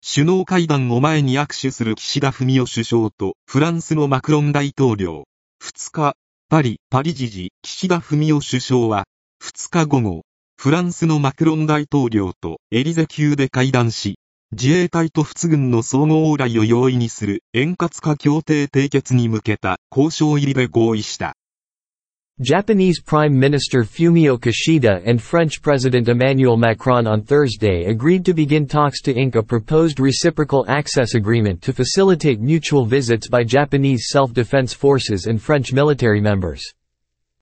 首脳会談を前に握手する岸田文雄首相とフランスのマクロン大統領。2日、パリ時事、岸田文雄首相は、2日午後、フランスのマクロン大統領とエリゼ宮で会談し、自衛隊と仏軍の相互往来を容易にする円滑化協定締結に向けた交渉入りで合意した。 Japanese Prime Minister Fumio Kishida and French President Emmanuel Macron on Thursday agreed to begin talks to ink a proposed reciprocal access agreement to facilitate mutual visits by Japanese self-defense forces and French military members.